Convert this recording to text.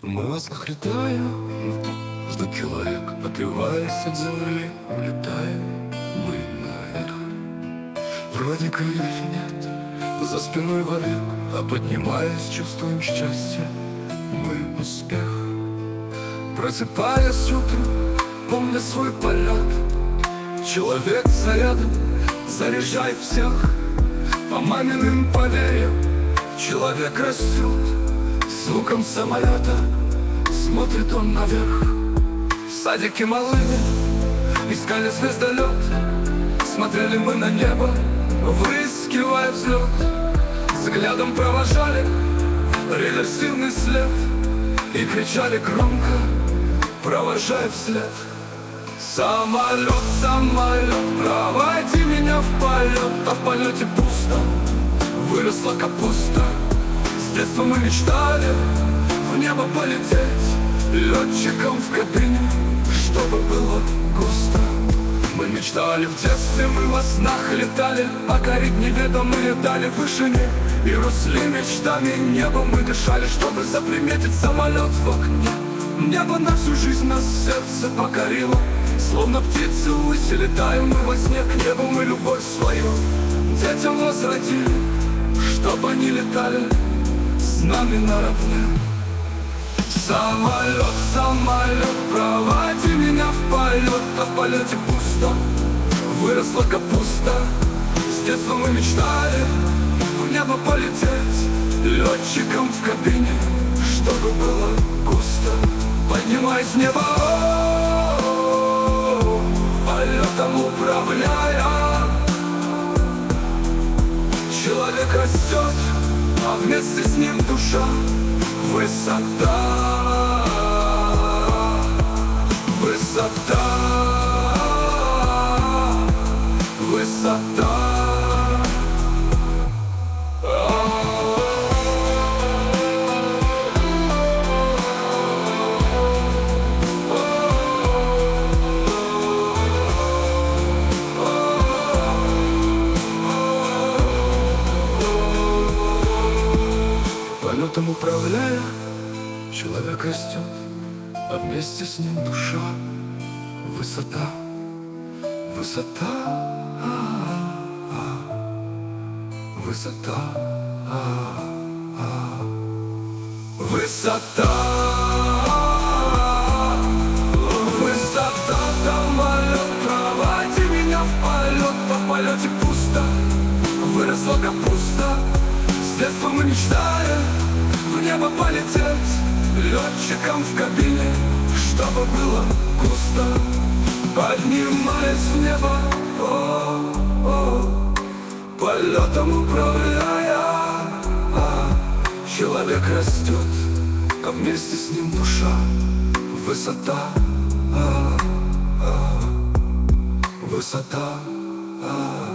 Мы воздух летаем, до килоек, отрываясь от земли, улетаем мы наверх. Вроде крыльев нет, за спиной вовек, а поднимаясь, чувствуем счастье, мы успех. Просыпаясь утром, помня свой полет, человек зарядом, заряжай всех. По маминым поверьям человек растет, звуком самолета смотрит он наверх. В садике малыми искали звездолет, смотрели мы на небо, выискивая взлет. Взглядом провожали реверсивный след и кричали громко, провожая вслед. Самолет, самолет, проводи меня в полет. А в полете пусто, выросла капуста. С детства мы мечтали в небо полететь, летчиком в кабине, чтобы было густо. Мы мечтали в детстве, мы во снах летали, покорить неведомые дали в вышине. И росли мечтами, небо мы дышали, чтобы заприметить самолет в окне. Небо на всю жизнь нас сердце покорило, словно птицы ввысь летаем мы во сне. К небу мы любовь свою детям возродили, чтоб они летали с нами наравне. Самолет, самолет, проводи меня в полет. А в полете пусто, выросла капуста. С детства мы мечтали в небо полететь, летчиком в кабине, чтобы было густо. Поднимаясь в небо, полетом управляя, человек растет, а вместе с ним душа. Высота, высота, высота. Полетом управляя, человек растет, а вместе с ним душа. Высота, высота, высота, высота, высота. Самолет, проводи меня в полет. А в полете пусто, выросла капуста. С детства мы мечтали в небо полететь, летчиком в кабине, чтобы было густо. Поднимаясь в небо, полетом управляя, человек растет, а вместе с ним душа. Высота, высота.